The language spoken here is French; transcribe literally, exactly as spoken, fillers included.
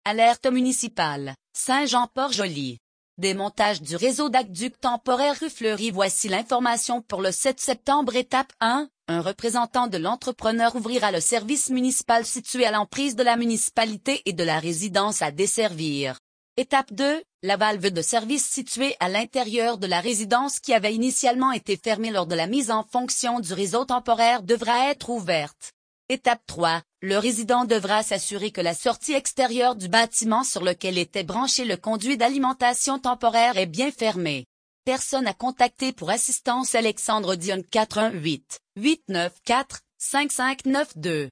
Alerte municipale, Saint-Jean-Port-Joli. Démontage du réseau d'aqueduc temporaire rue Fleury. Voici l'information pour le sept septembre. Étape un. Un représentant de l'entrepreneur ouvrira le service municipal situé à l'emprise de la municipalité et de la résidence à desservir. Étape deux. La valve de service située à l'intérieur de la résidence qui avait initialement été fermée lors de la mise en fonction du réseau temporaire devra être ouverte. Étape trois. Le résident devra s'assurer que la sortie extérieure du bâtiment sur lequel était branché le conduit d'alimentation temporaire est bien fermée. Personne à contacter pour assistance. Alexandre Dionne quatre un huit, huit neuf quatre, cinq cinq neuf deux.